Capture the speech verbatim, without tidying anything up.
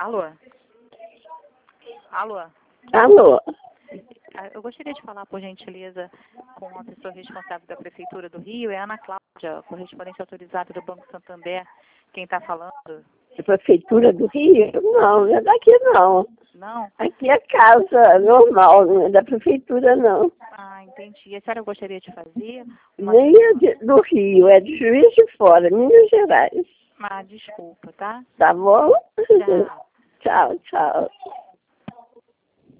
Alô? Alô? Alô? Eu gostaria de falar, por gentileza, com a pessoa responsável da Prefeitura do Rio, é a Ana Cláudia, correspondente autorizada do Banco Santander. Quem está falando? A Prefeitura do Rio? Não, não é daqui não. Não? Aqui é casa normal, não é da Prefeitura não. Ah, entendi. E a senhora gostaria de fazer? Uma... Nem é de, do Rio, é de Juiz de Fora, Minas Gerais. Ah, desculpa, tá? Tá bom? Tchau. Tchau, tchau.